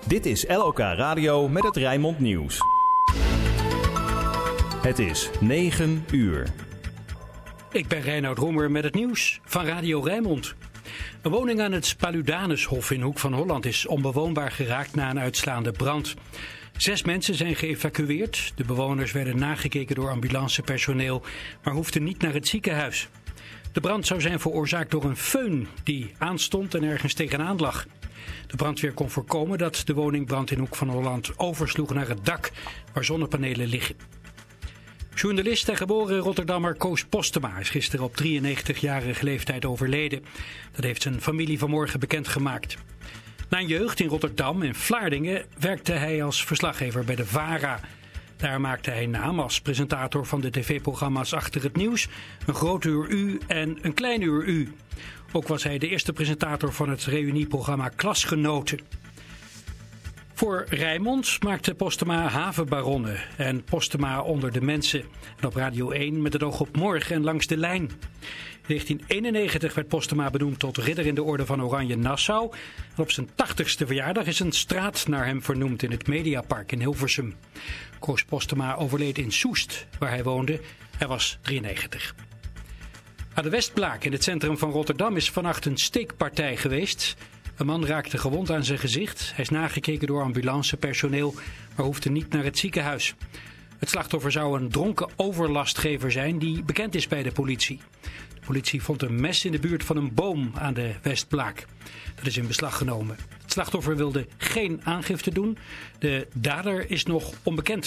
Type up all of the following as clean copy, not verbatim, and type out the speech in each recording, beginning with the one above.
Dit is LOK Radio met het Rijnmond Nieuws. Het is 9 uur. Ik ben Reinoud Roemer met het nieuws van Radio Rijnmond. Een woning aan het Paludanushof in Hoek van Holland is onbewoonbaar geraakt na een uitslaande brand. 6 mensen zijn geëvacueerd. De bewoners werden nagekeken door ambulancepersoneel, maar hoefden niet naar het ziekenhuis. De brand zou zijn veroorzaakt door een föhn die aanstond en ergens tegenaan lag. De brandweer kon voorkomen dat de woningbrand in Hoek van Holland oversloeg naar het dak waar zonnepanelen liggen. Journalist en geboren Rotterdammer Koos Postema is gisteren op 93-jarige leeftijd overleden. Dat heeft zijn familie vanmorgen bekendgemaakt. Na een jeugd in Rotterdam en Vlaardingen werkte hij als verslaggever bij de VARA. Daar maakte hij naam als presentator van de tv-programma's Achter het Nieuws, Een Groot Uur U en Een Klein Uur U. Ook was hij de eerste presentator van het reunieprogramma Klasgenoten. Voor Rijnmond maakte Postema Havenbaronnen en Postema onder de mensen. En op Radio 1 met het oog op morgen en langs de lijn. In 1991 werd Postema benoemd tot ridder in de orde van Oranje Nassau. En op zijn 80ste verjaardag is een straat naar hem vernoemd in het Mediapark in Hilversum. Koos Postema overleed in Soest, waar hij woonde. Hij was 93. Aan de Westblaak in het centrum van Rotterdam is vannacht een steekpartij geweest. Een man raakte gewond aan zijn gezicht. Hij is nagekeken door ambulancepersoneel, maar hoefde niet naar het ziekenhuis. Het slachtoffer zou een dronken overlastgever zijn die bekend is bij de politie. De politie vond een mes in de buurt van een boom aan de Westblaak. Dat is in beslag genomen. Het slachtoffer wilde geen aangifte doen. De dader is nog onbekend.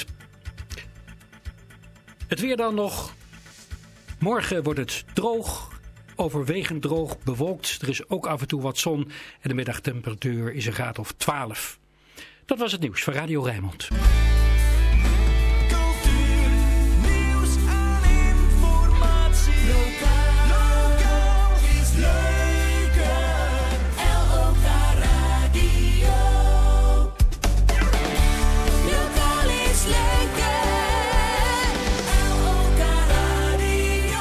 Het weer dan nog. Morgen wordt het droog. Overwegend droog, bewolkt. Er is ook af en toe wat zon en de middagtemperatuur is een graad of 12. Dat was het nieuws van Radio Rijnmond. Cultuur, nieuws en informatie. Lokaal is leuker. LOK Radio. Lokaal is leuker. LOK Radio.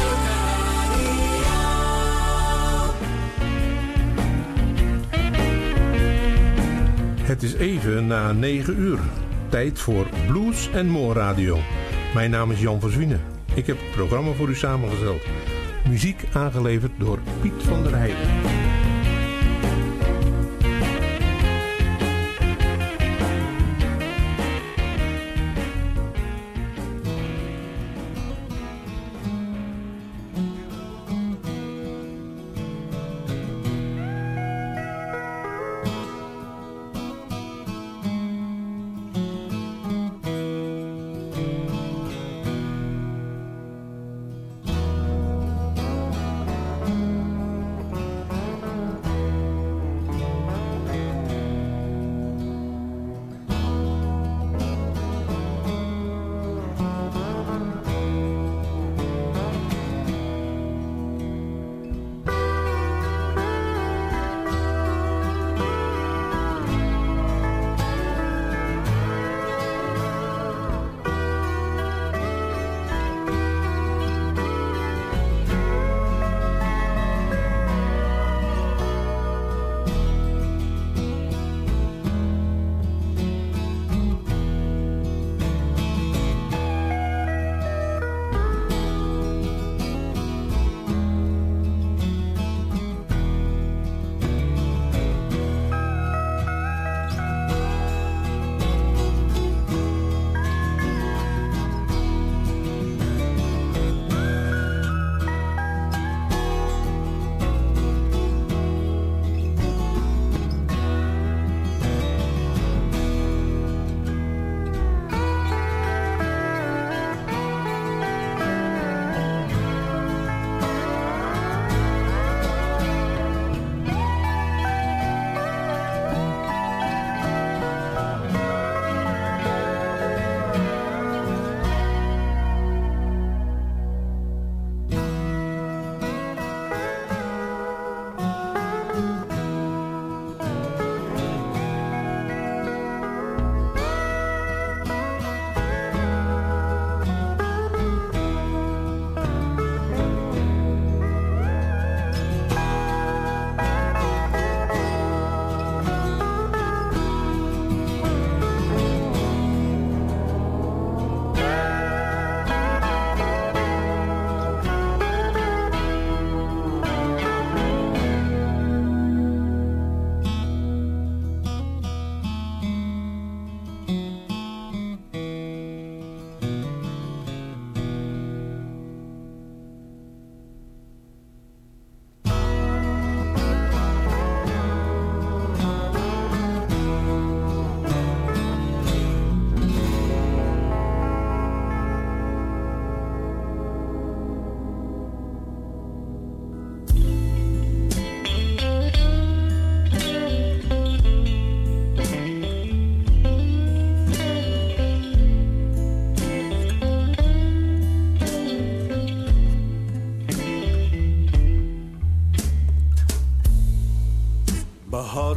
Het is even na 9 uur. Tijd voor Blues en More Radio. Mijn naam is Jan Verzwienen. Ik heb het programma voor u samengesteld. Muziek aangeleverd door Piet van der Heijden.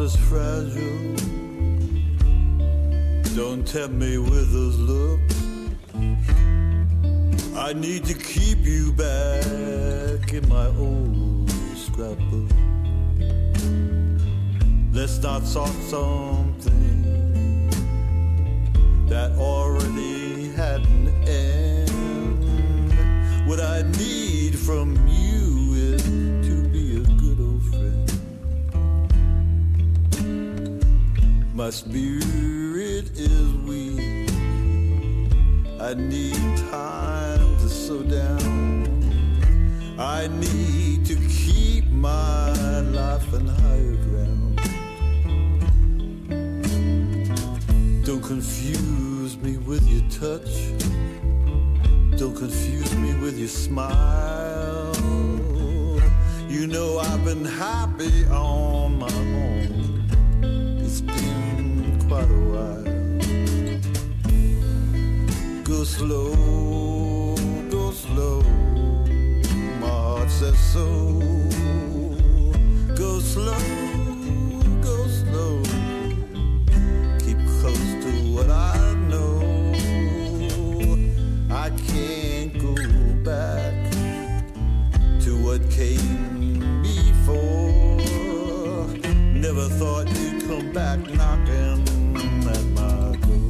is fragile. Don't tempt me with those looks. I need to keep you back in my old scrapbook. Let's not start something that already had an end. What I need from you is to be a good old friend. My spirit is weak. I need time to slow down. I need to keep my life in higher ground. Don't confuse me with your touch. Don't confuse me with your smile. You know I've been happy on my own. It's been quite a while. Go slow, go slow. My heart says so. Go slow, go slow. Keep close to what I know. I can't go back to what came before. Never thought you'd come back knocking at my door.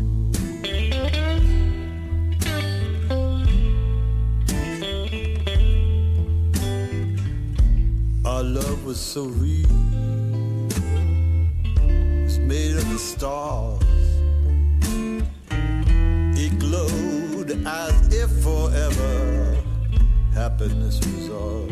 Our love was so real. It's made of the stars. It glowed as if forever happiness was ours.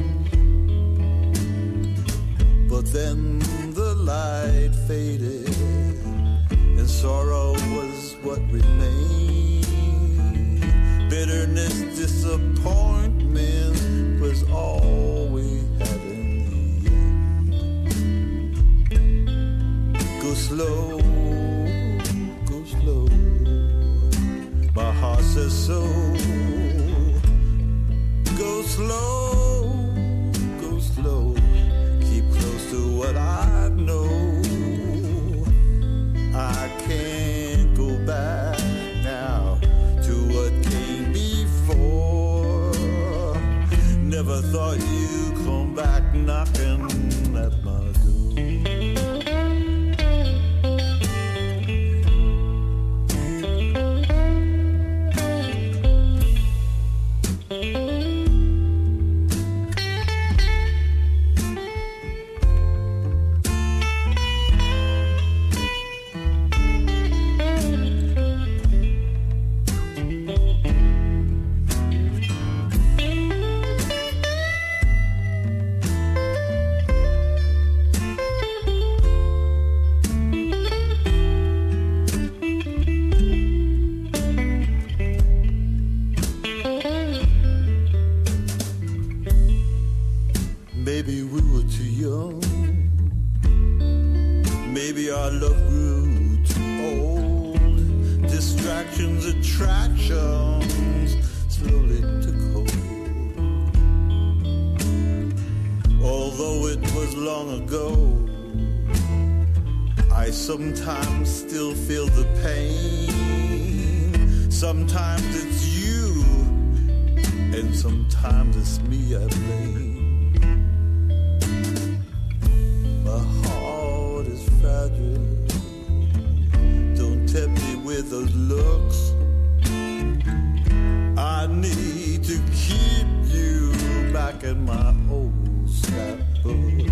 But then the light faded and sorrow was what remained. Bitterness, disappointment was all we had in the end. Go slow, go slow. My heart says so. Go slow, go slow. Keep close to what I know. I can't go back now to what came before. Never thought you'd come back knocking at my door. Maybe we were too young. Maybe our love grew too old. Distractions, attractions slowly took hold. Although it was long ago, I sometimes still feel the pain. Sometimes it's you, and sometimes it's me I blame. My heart is fragile. Don't tempt me with those looks. I need to keep you back in my old scrapbook.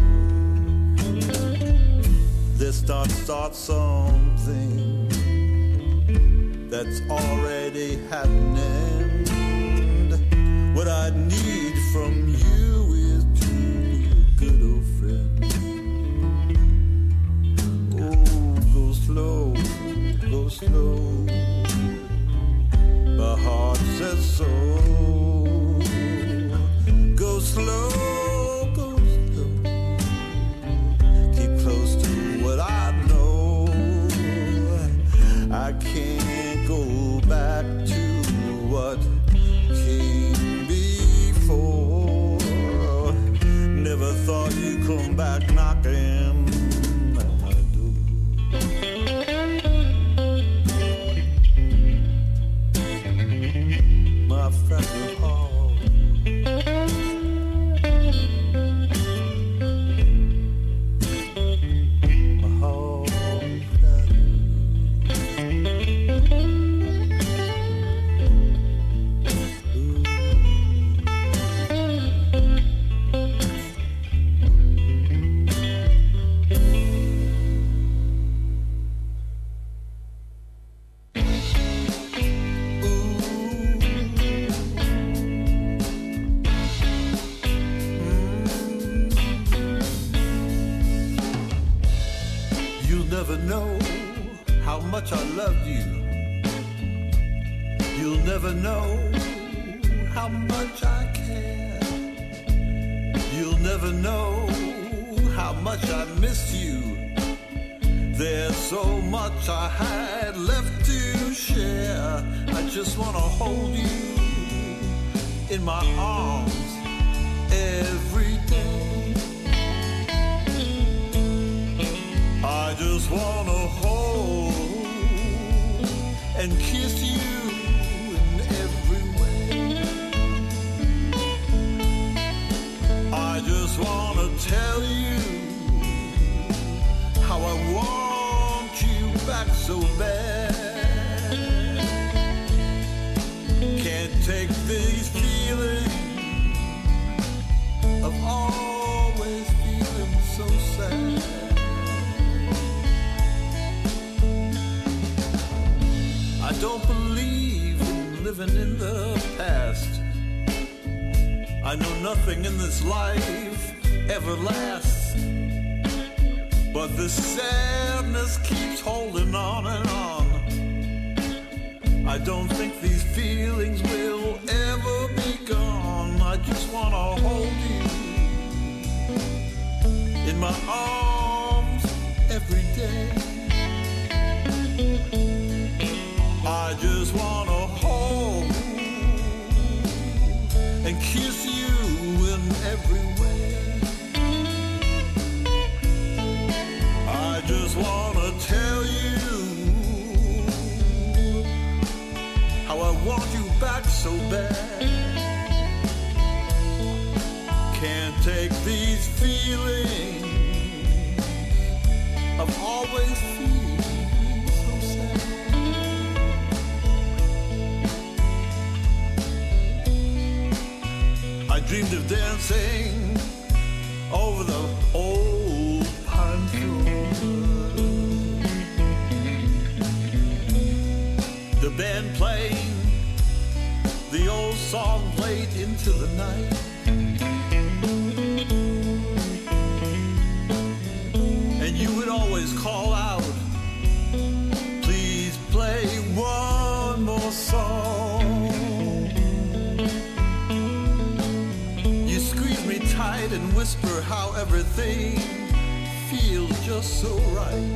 Let's not start something that's already had an end. What I need from you is to be a good old friend. Go slow, go slow. My heart says so. Go slow, go slow. Keep close to what I know. I can't go back to what came before. Never thought you'd come back knocking at my how much I loved you. You'll never know how much I care. You'll never know how much I miss you. There's so much I had left to share. I just wanna hold you in my arms every day. I just wanna hold and kiss you in every way. I just wanna tell you how I want you back so bad. Can't take these feelings of always feeling so sad. I don't believe in living in the past. I know nothing in this life ever lasts. But the sadness keeps holding on and on. I don't think these feelings will ever be gone. I just wanna hold you in my arms every day. I just wanna hold and kiss you in every way. I just wanna tell you how I want you back so bad. Can't take these feelings of always feeling so sad. I dreamed of dancing over the old pine floor. The band playing the old song played into the night. And you would always call out, please play one more song. You squeeze me tight and whisper how everything feels just so right.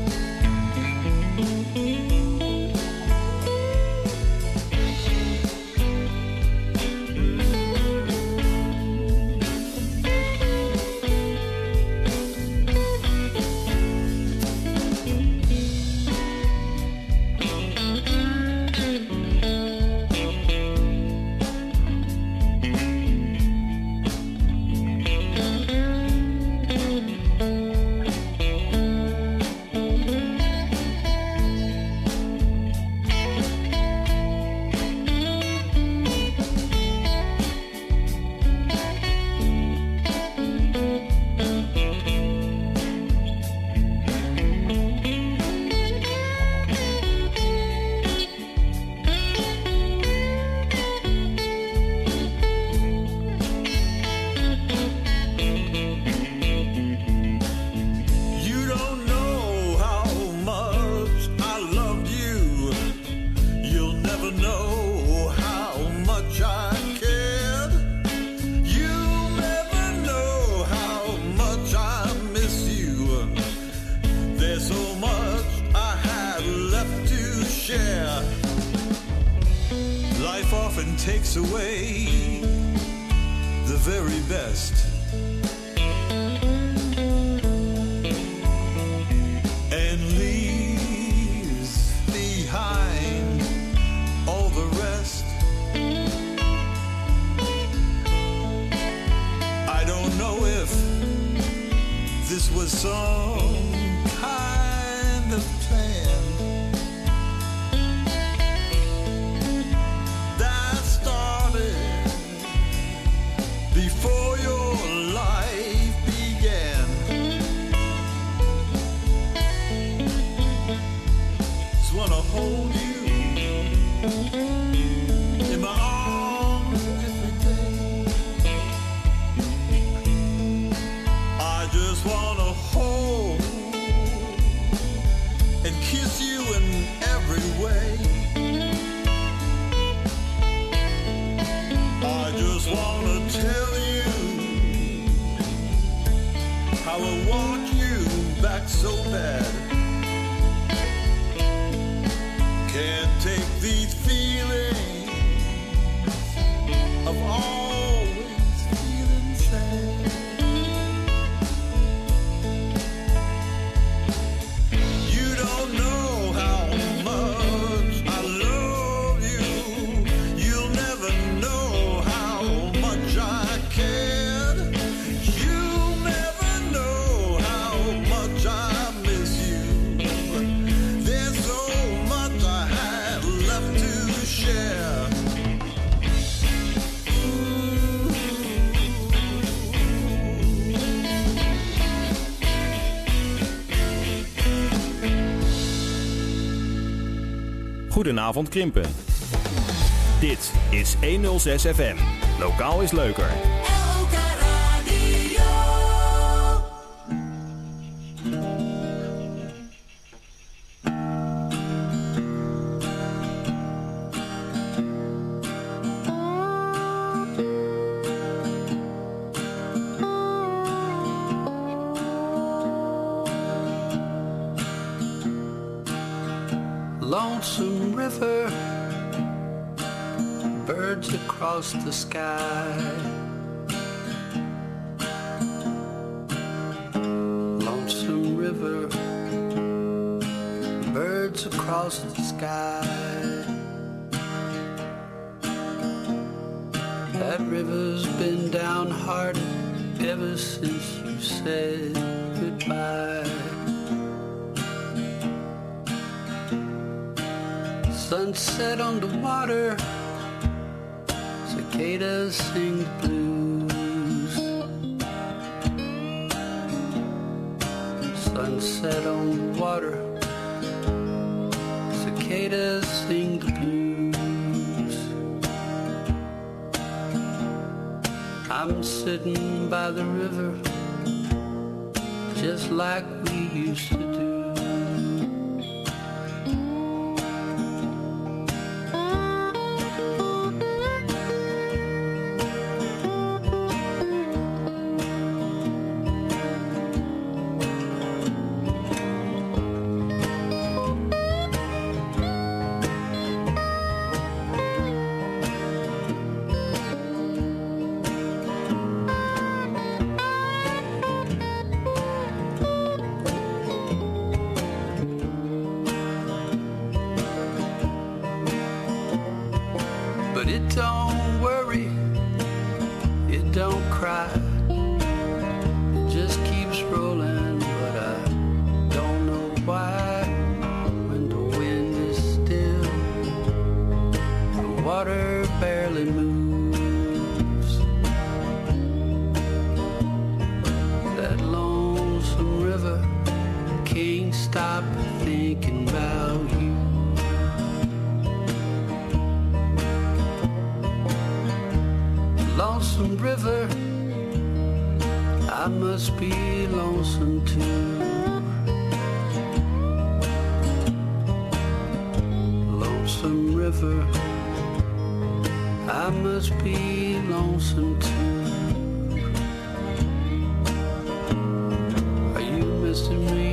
Takes away the very best, and leaves behind all the rest. I don't know if this was some kind of plan before your life began. Just wanna hold you in my arms every day. I just wanna hold and kiss you you in every way. I just wanna tell you how I want you back so bad. Can't take these feelings of always feeling sad. You don't know how much I love you. You'll never know how much I care. You'll never know how much I miss you. There's so much I had left to share. Goedenavond Krimpen. Dit is 106 FM. Lokaal is leuker. LK Radio. Lonesome river, birds across the sky. Lonesome river, birds across the sky. That river's been downhearted ever since you said goodbye. Sunset on the water, cicadas sing blues. Sunset on the water, cicadas sing the blues. I'm sitting by the river, just like we used to do. But it don't worry, it don't cry, it just keeps rolling, but I don't know why. When the wind is still, the water barely moves. That lonesome river can't stop thinking about you. Lonesome river, I must be lonesome too. Lonesome river, I must be lonesome too. Are you missing me?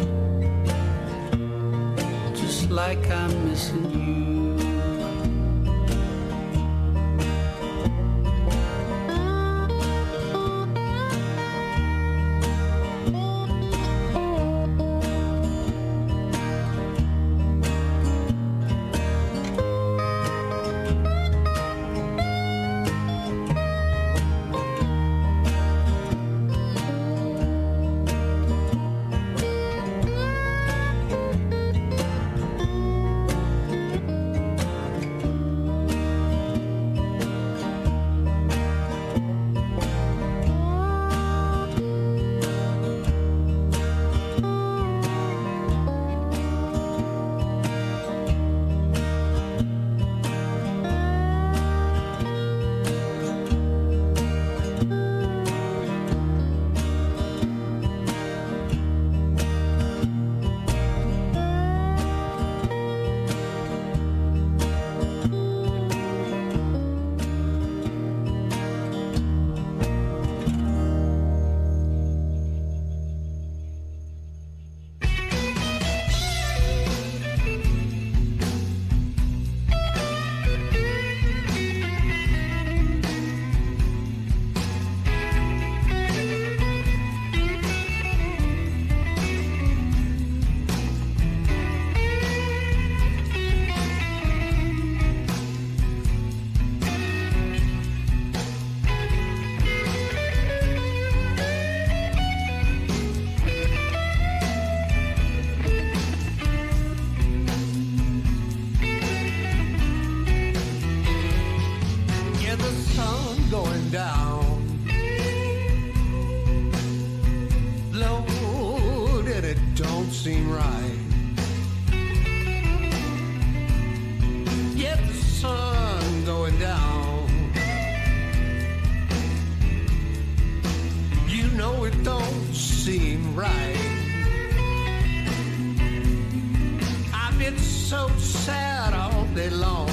Just like I'm missing you. so sad all day long.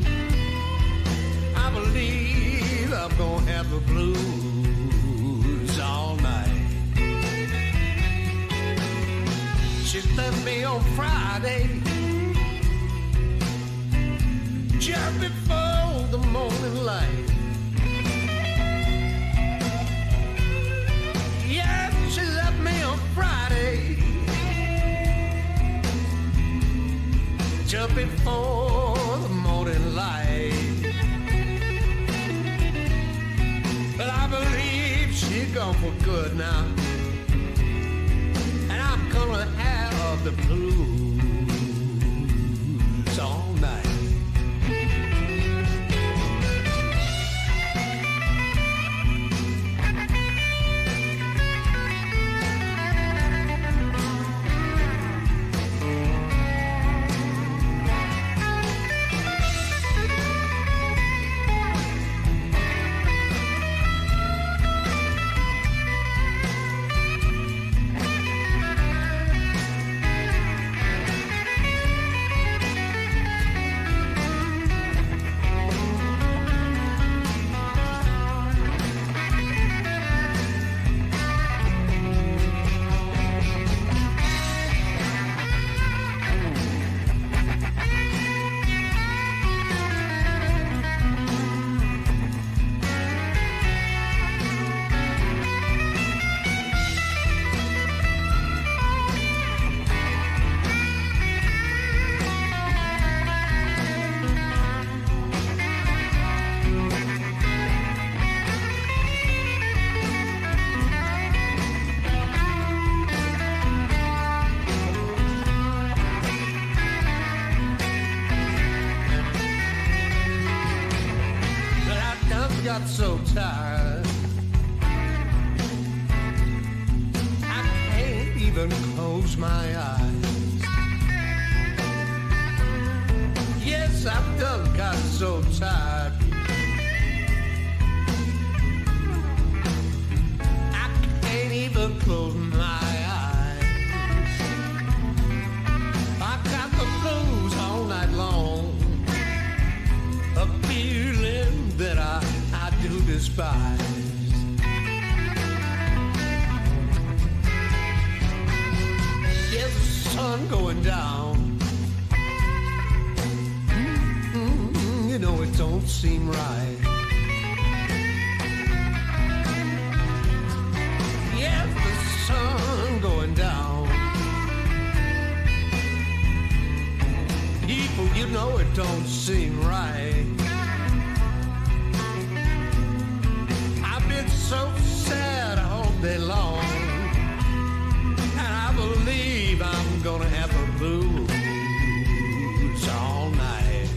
I believe I'm gonna have the blues all night. She left me on Friday, just before the morning light. Yeah, she left me on Friday, just before the morning light. But I believe she's gone for good now, and I'm gonna have the blues all night. So tired, I can't even close my eyes. Yes, I've done got so tired, I can't even close my eyes. I got the blues all night long, a feeling that I do despise. There's the sun going down. You know it don't seem right. Yes, the sun going down. People, you know it don't seem right. So sad all day long, and I believe I'm gonna have the blues all night.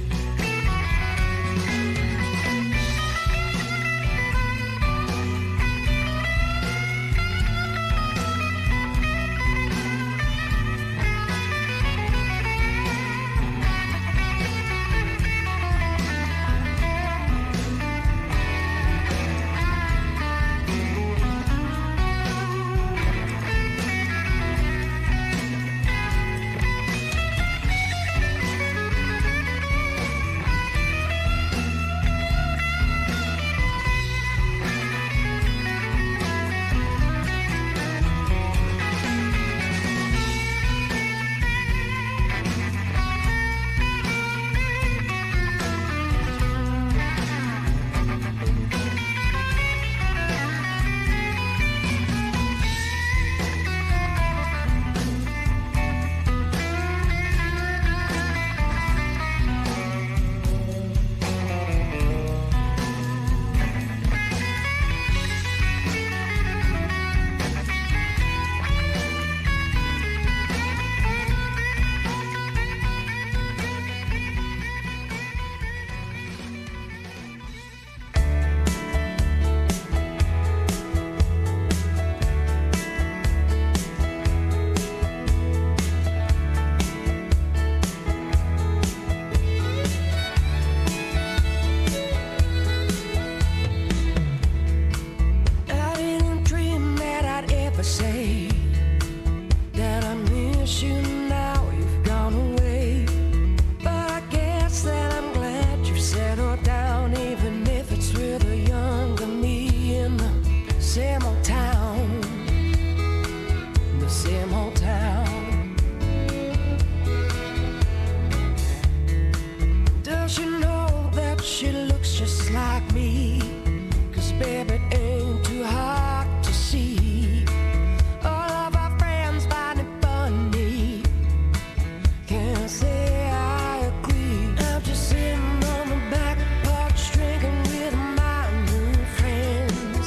me, 'cause baby it ain't too hard to see. All of our friends find it funny. Can't say I agree. I'm just sitting on the back porch drinking with my new friends.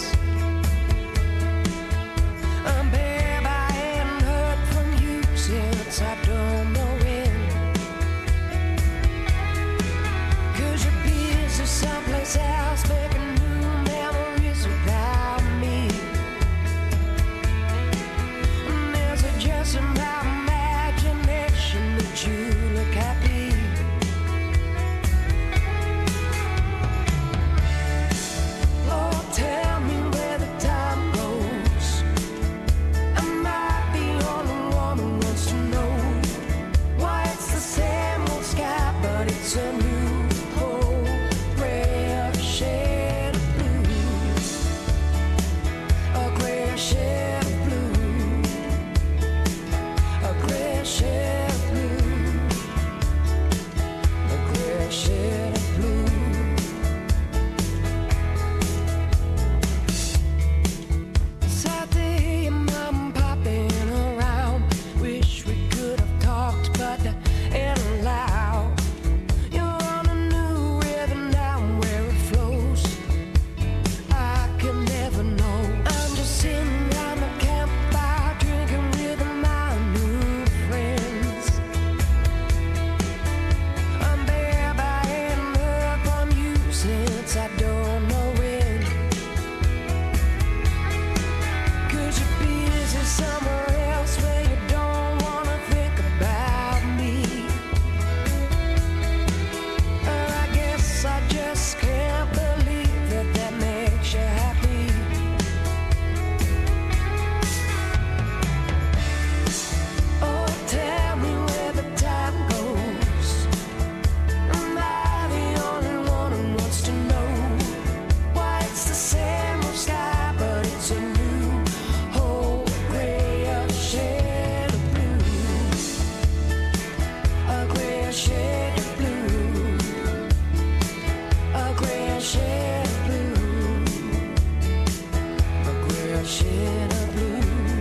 Babe, I ain't heard from you since I don't know when. 'Cause you're busy someplace else making new memories without me. And there's just in my imagination that you look happy. Lord, tell me where the time goes. Am I the only one who wants to know why it's the same old sky, but it's a new whole rare shade of blue, a gray shade of blue, a gray shade of blue, a gray shade of blue. Sad to hear your mom popping around. Wish we could have talked, but ain't allowed. You're on a new rhythm now, where it flows. I can never know. I'm just sitting round the campfire drinking with my new friends. Babe, I ain't heard from you since I don't know when. 'Cause you're busy somewhere else where you don't wanna think about me. I guess I just can't believe that that makes you happy. Oh, tell me where the time goes. Am I the only one who wants to know why it's the same old sky, but it's a new whole grayer shade of blue, a grayer shade of blue, a grayer shade of blue, a grayer shade of blue.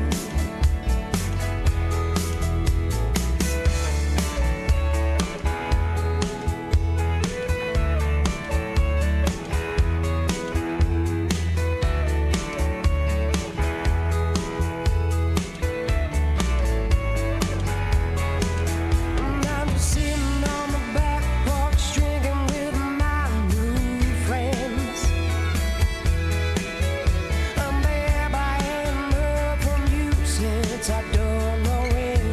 I'm just sitting on the back porch drinking with my new friends. Babe, I ain't heard from you since I don't know when.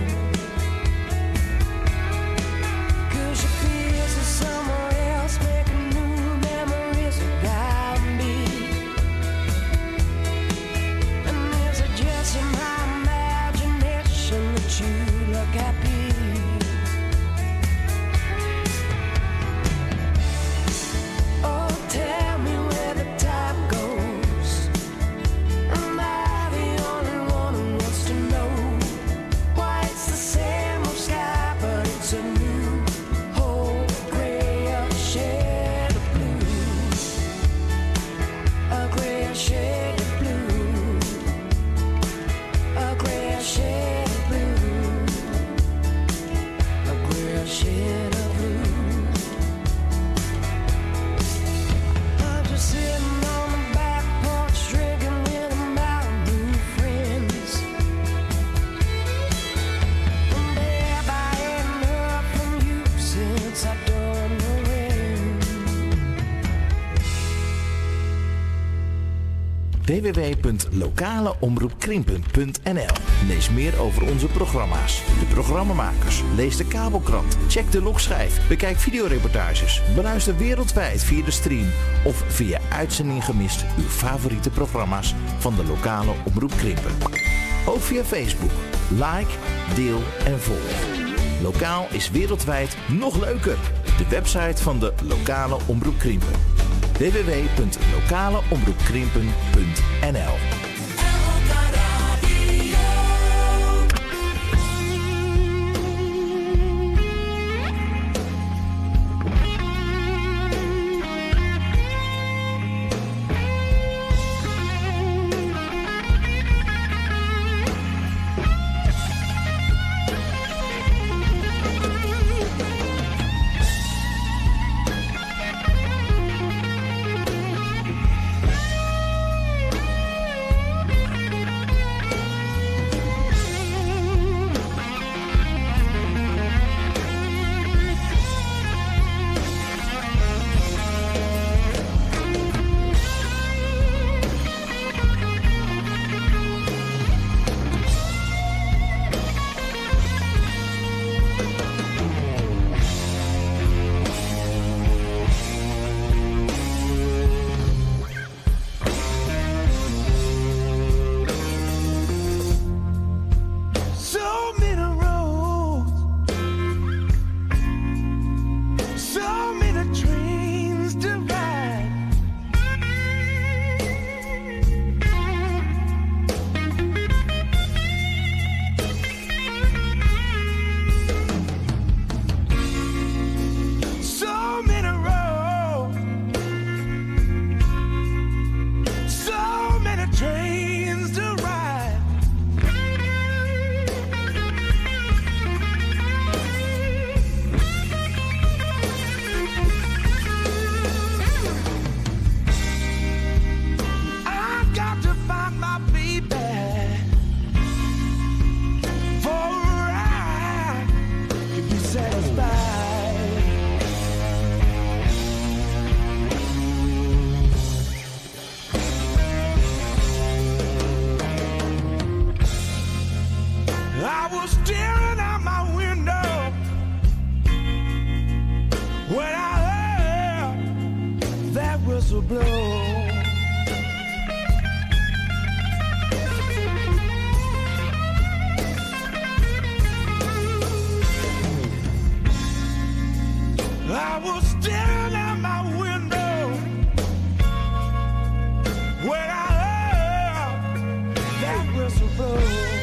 'Cause you're busy somewhere else making new memories without me. And there's just in my imagination that you look happy. Oh, tell me where the time goes. Am I the only one who wants to know why it's the same old sky, but it's a new whole grayer shade of blue, a grayer shade of blue, a grayer shade of blue, a grayer shade of blue. I'm just sitting on the back porch drinking with my new friends. Babe, I ain't heard from you since I don't know when. www.lokaleomroepkrimpen.nl. Lees meer over onze programma's, de programmamakers, lees de kabelkrant, check de logschijf, bekijk videoreportages, beluister wereldwijd via de stream of via uitzending gemist uw favoriete programma's van de lokale omroep Krimpen. Ook via Facebook. Like, deel en volg. Lokaal is wereldwijd nog leuker. De website van de lokale omroep Krimpen. www.lokaleomroepkrimpen.nl. when I heard that whistle blow. I was staring out my window when I heard that whistle blow.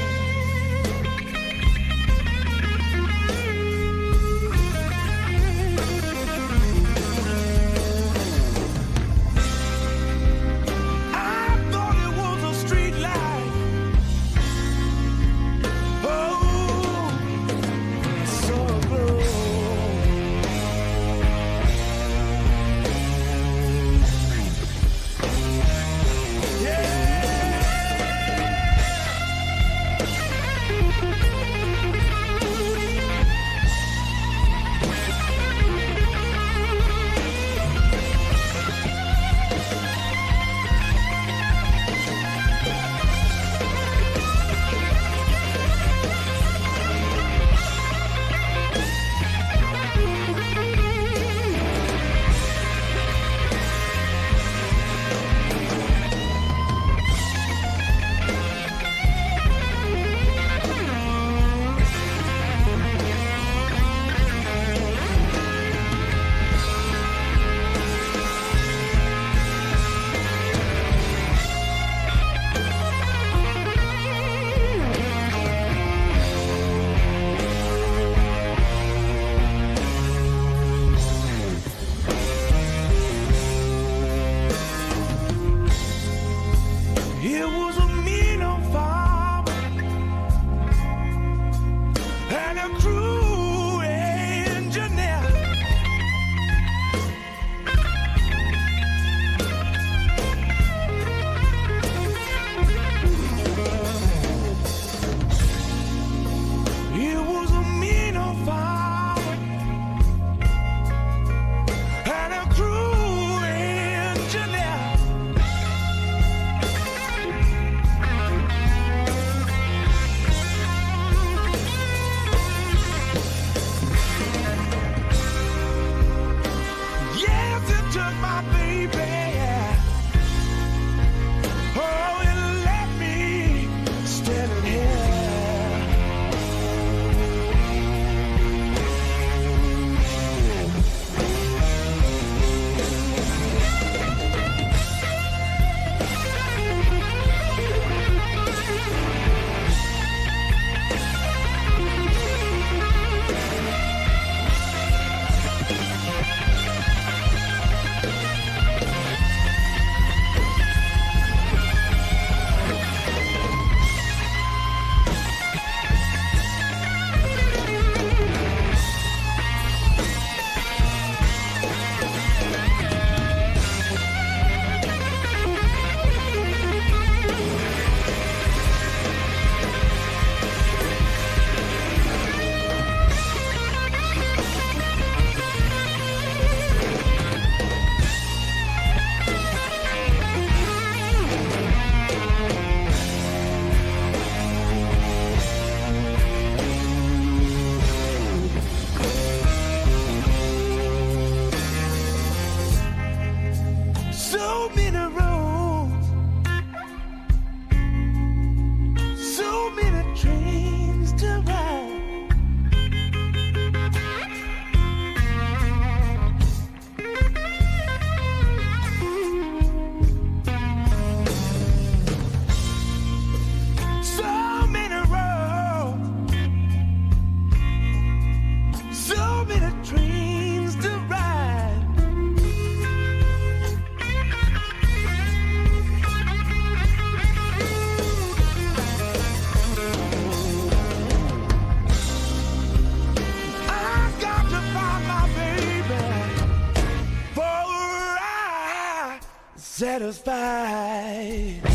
Satisfied.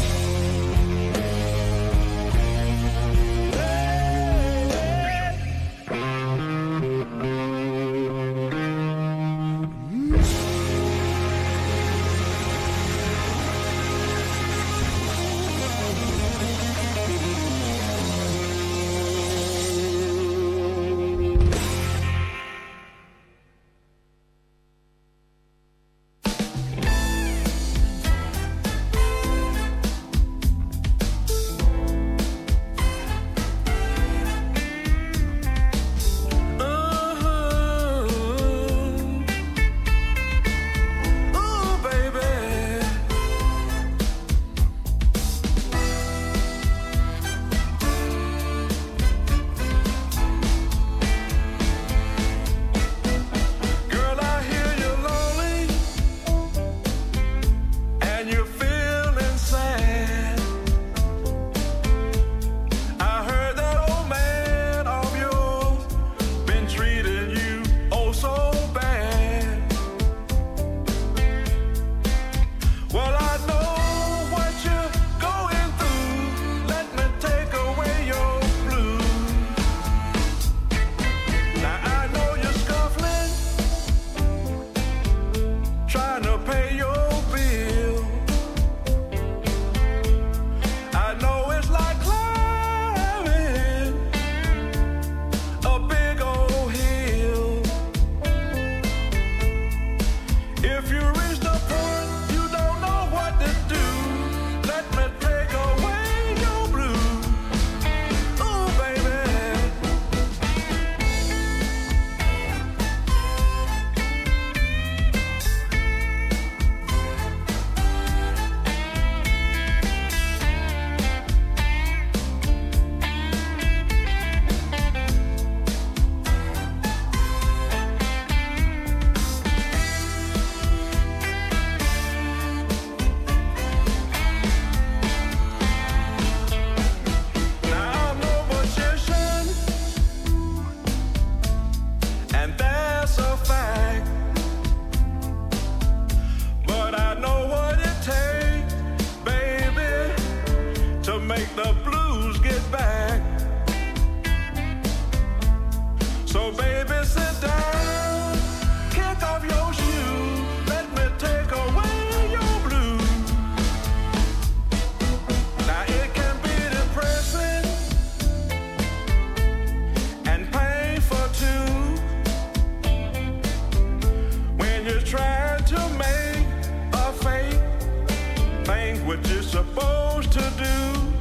when you're trying to make a fake things what you're supposed to do.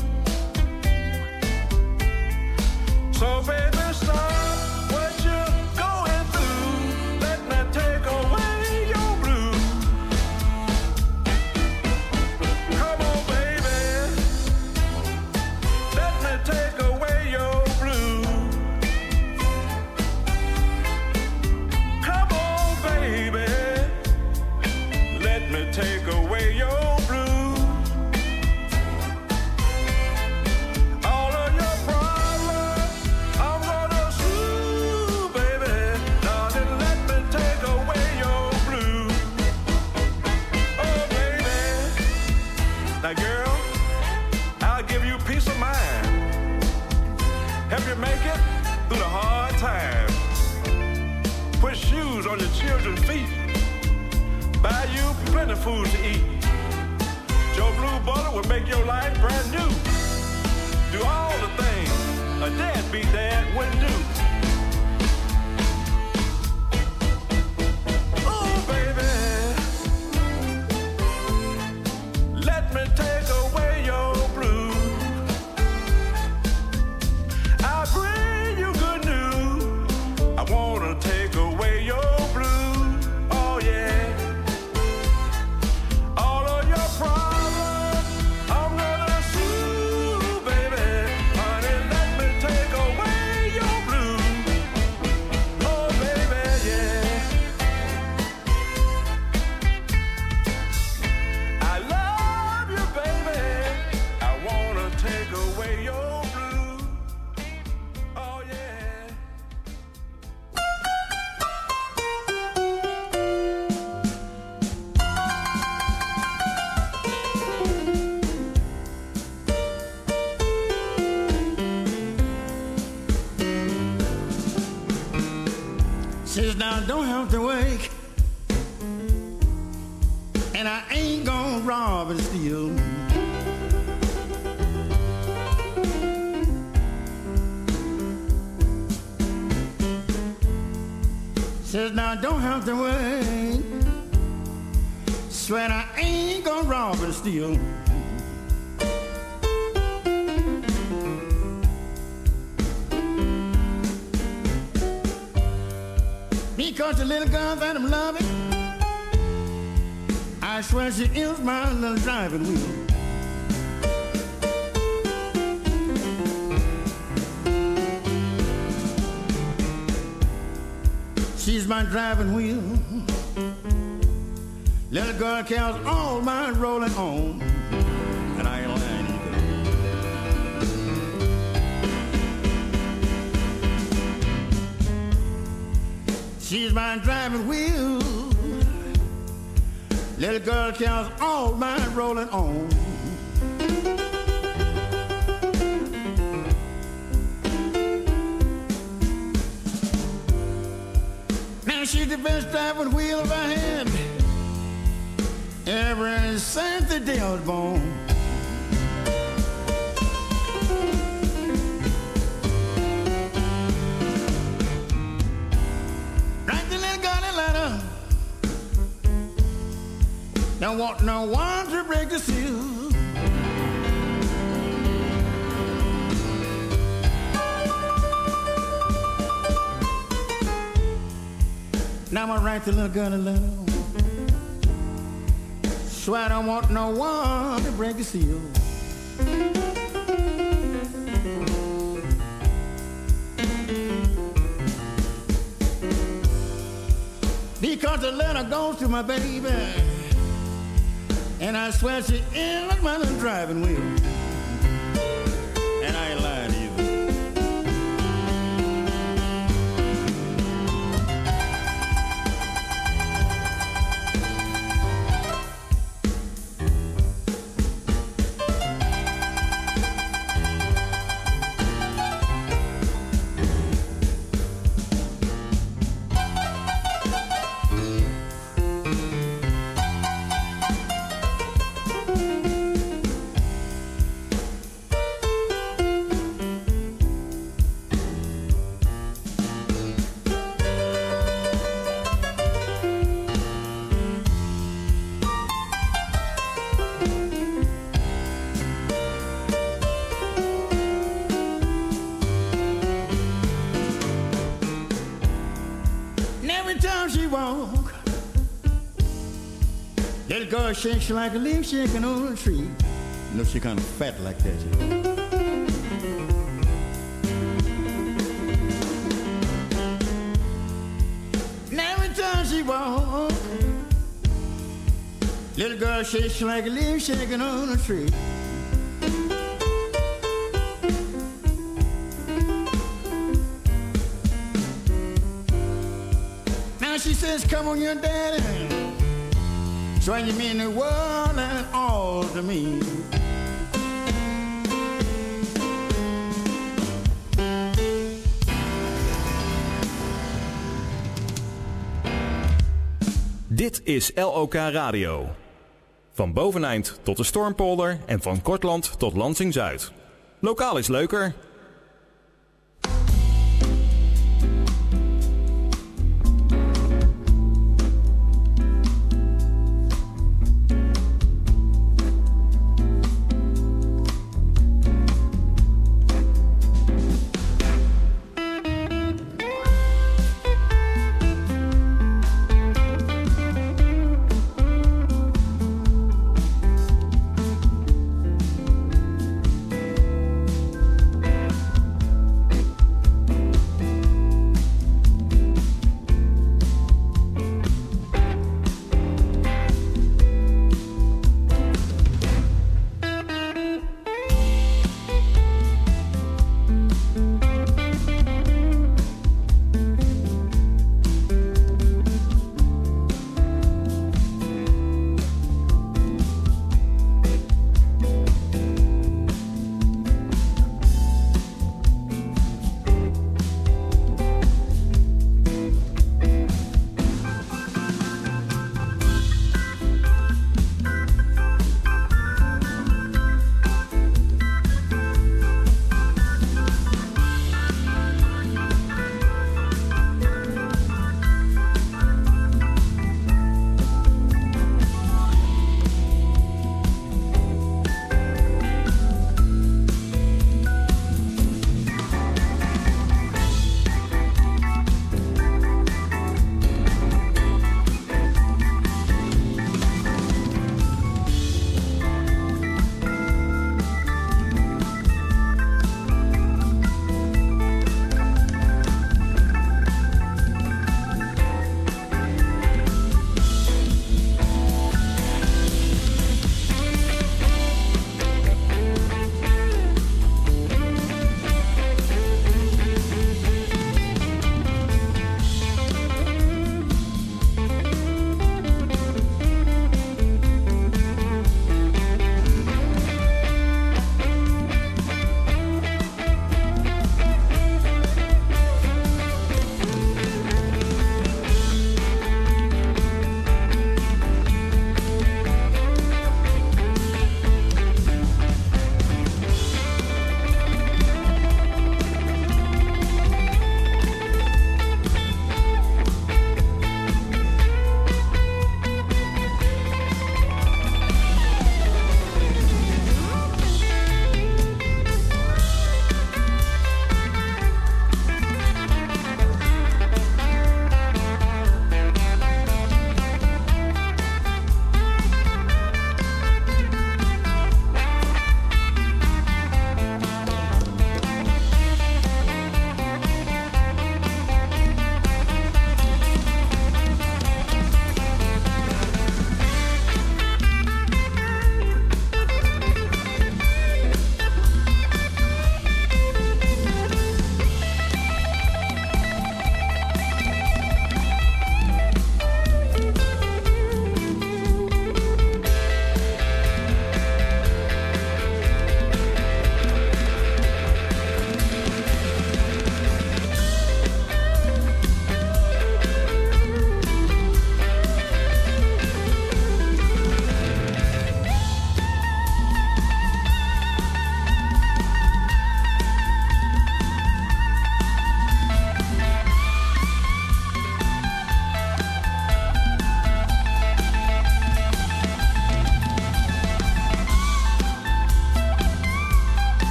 So baby, stop what you're going through. Let me take away your blues. Come on, baby. Let me take away your blues. Come on, baby. Let me take away your blues. All of your problems, I'm gonna soothe, baby. Darling, let me take away your blues. Oh, baby. Now, girl, I'll give you peace of mind. Help you make it through the hard times. Put shoes on your children's feet. Buy you plenty of food to eat. Joe Blue Butter will make your life brand new. Do all the things a deadbeat dad wouldn't do. Oh, baby, let me take away your blues. I'll bring you good news. I wanna take away your blues. Oh, yeah. All of your problems, I'm gonna soothe, baby. Honey, let me take away your blues. Oh, baby, yeah. I love you, baby. I wanna take away your blues. Oh, yeah. Says now I don't have to wake, and I ain't gonna rob and steal. Says now I don't have to wait, swear I ain't gonna rob and steal. Because the little girl that I'm loving, I swear she is my little driving wheel. She's my driving wheel. Little girl carries all my rolling on, and I ain't lying either. She's my driving wheel. Little girl carries all my rolling on. Now she's the best driving wheel I've had ever since the day I was born. Don't want no one to break the seal. Now I'm gonna write the little girl a letter. Swear I don't want no one to break the seal. Because the letter goes to my baby, and I swear she is like my little driving wheel. And I ain't lying either. she walk, little girl shakes like a leaf shaking on a tree. You know she kind of fat like that. You know? Now every time she walk, little girl shakes like a leaf shaking on a tree. Now she says, come on, your daddy, so you mean the world and all to me. Dit is LOK Radio. Van Boveneind tot de Stormpolder en van Kortland tot Lansing-Zuid. Lokaal is leuker.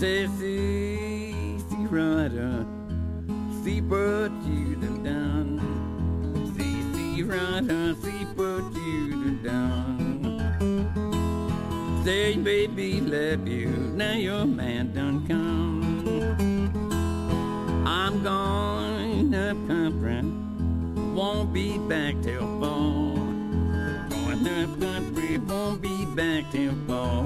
Say, see, rider, see what you done done. See, rider, see what you done done. Say, baby, love you, now your man done come. I'm going up country, won't be back till fall. Going up country, won't be back till fall.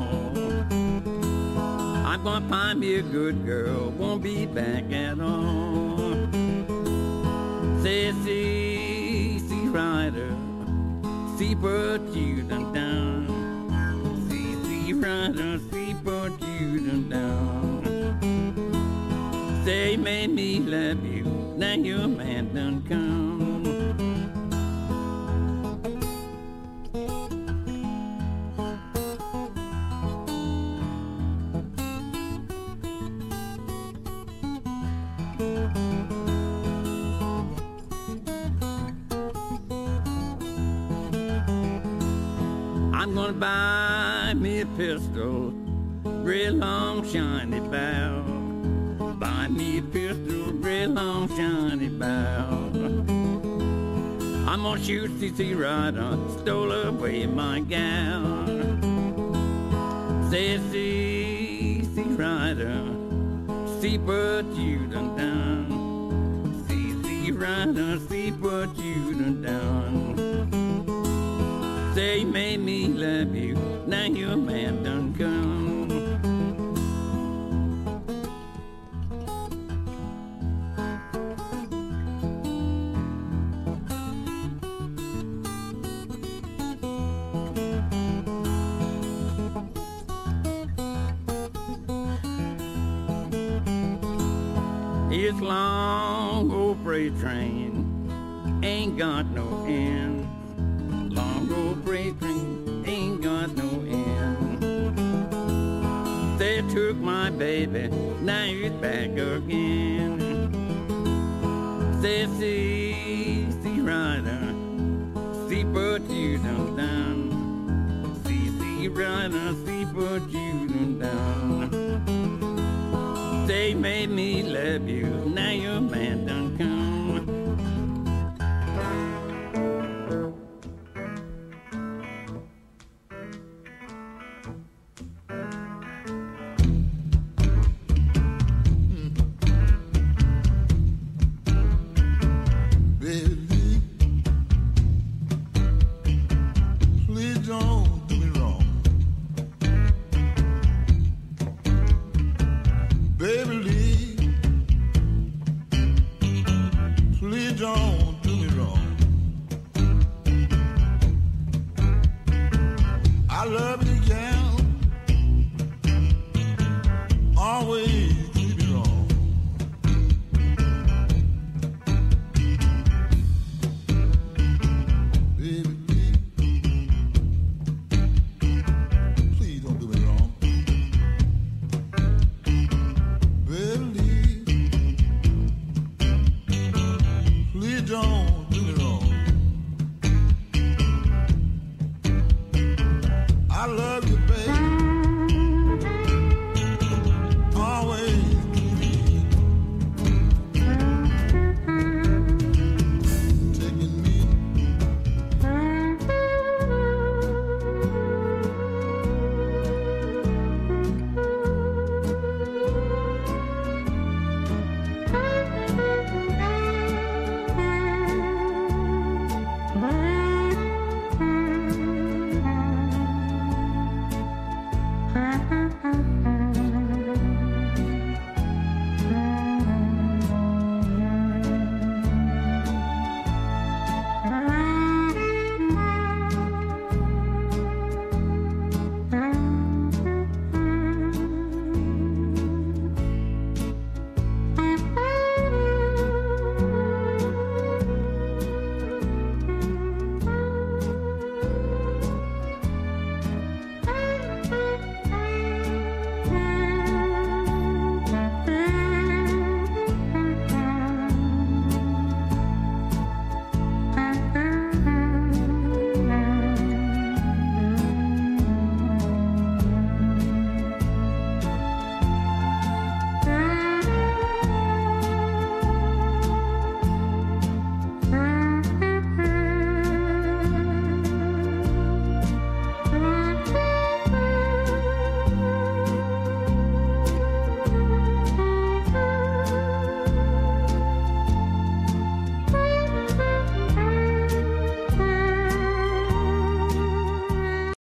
I'm gonna find me a good girl, won't be back at all. Say, see, rider, see what you done done. See, rider, see what you done done. Say, made me love you, now your man done come. I'm gonna buy me a pistol, real long shiny barrel. Buy me a pistol, real long shiny barrel. I'm gonna shoot C.C. Rider, stole away my gal. Say, C.C. Rider, see what you done done. C.C. Rider, see what you done done. Say, made me love you, now your man done come. It's long old freight train, ain't got no end. Long old freight train, ain't got no end. They took my baby, now it's back again. Say, see, rider, see what you done done. See, rider, see what you done done. They made me love you, now your man done come.